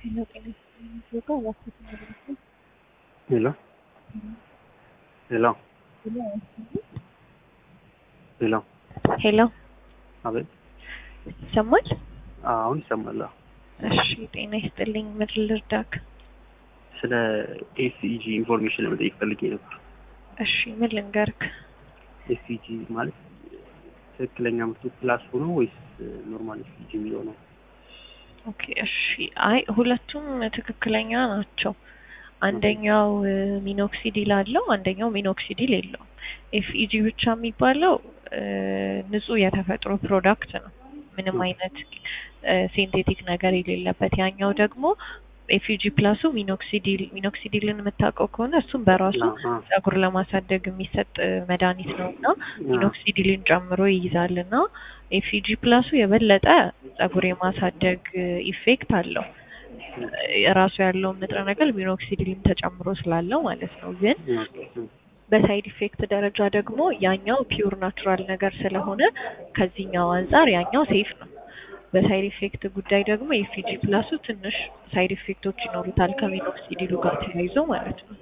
Hello? Hello? Hello? ሄሎ አቤት። ይሰማል? አሁን ይሰማል። እሺ ጤና ይስጥልኝ። ምን ልርዳክ? ስለ ኤስኢጂ ኢንፎርሜሽን ለመጠየቅ ፈልጌ ነበር። እሺ ምን ልንገርክ? ኤስኢጂ ማለት ትክክለኛ ምርቱ ፕላስ ሆኖ ወይስ ኖርማል ኤስኢጂ የሚለው ነው? ኦኬ እሺ። አይ ሁለቱም ትክክለኛ ናቸው። አንደኛው ሚኖክሲዲል አለው፣ አንደኛው ሚኖክሲዲል የለውም። ኤፍኢጂ ብቻ የሚባለው ንጹህ የተፈጥሮ ፕሮዳክት ነው፣ ምንም አይነት ሲንቴቲክ ነገር የሌለበት። ያኛው ደግሞ ኤፍኢጂ ፕላሱ ሚኖክሲዲልን የምታውቀው ከሆነ እሱም በራሱ ጸጉር ለማሳደግ የሚሰጥ መድኃኒት ነው እና ሚኖክሲዲልን ጨምሮ ይይዛል እና ኤፍኢጂ ፕላሱ የበለጠ ጸጉር የማሳደግ ኢፌክት አለው። ራሱ ያለው ንጥረ ነገር ሚኖክሲዲልን ተጨምሮ ስላለው ማለት ነው። ግን በሳይድ ኢፌክት ደረጃ ደግሞ ያኛው ፒውር ናቹራል ነገር ስለሆነ ከዚህኛው አንፃር ያኛው ሴፍ ነው። በሳይድ ኢፌክት ጉዳይ ደግሞ ኤፍኢጂ ፕላሱ ትንሽ ሳይድ ኢፌክቶች ይኖሩታል ከሚኖክሲዲሉ ጋር ተያይዞ ማለት ነው።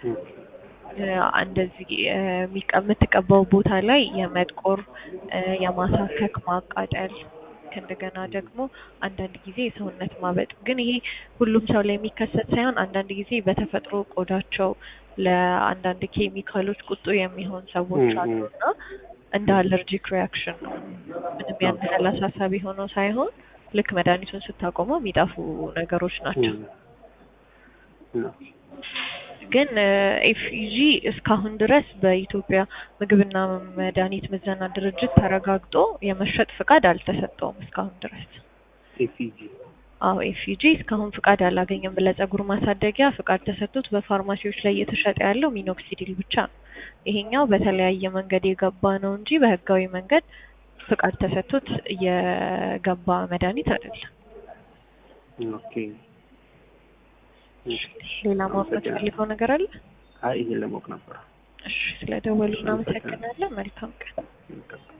እንደዚህ የምትቀባው ቦታ ላይ የመጥቆር የማሳከክ ማቃጠል ከእንደገና ደግሞ አንዳንድ ጊዜ የሰውነት ማበጥ፣ ግን ይሄ ሁሉም ሰው ላይ የሚከሰት ሳይሆን አንዳንድ ጊዜ በተፈጥሮ ቆዳቸው ለአንዳንድ ኬሚካሎች ቁጡ የሚሆን ሰዎች አሉና እንደ አለርጂክ ሪያክሽን ነው። ምንም ያን ያህል አሳሳቢ ሆኖ ሳይሆን ልክ መድኃኒቱን ስታቆመው የሚጠፉ ነገሮች ናቸው። ግን ኤፍኢጂ እስካሁን ድረስ በኢትዮጵያ ምግብና መድኃኒት ምዘና ድርጅት ተረጋግጦ የመሸጥ ፍቃድ አልተሰጠውም እስካሁን ድረስ። ኤፍኢጂ ኤፍኢጂ እስካሁን ፍቃድ አላገኘም። ለጸጉር ማሳደጊያ ፍቃድ ተሰጥቶት በፋርማሲዎች ላይ እየተሸጠ ያለው ሚኖክሲዲል ብቻ ነው። ይሄኛው በተለያየ መንገድ የገባ ነው እንጂ በህጋዊ መንገድ ፍቃድ ተሰጥቶት የገባ መድኃኒት አይደለም። ኦኬ። ሌላ ማወቅ የምትፈልገው ነገር አለ? አይ ይሄን ለማወቅ ነበር። እሺ ስለደወሉ እናመሰግናለን። መልካም ቀን።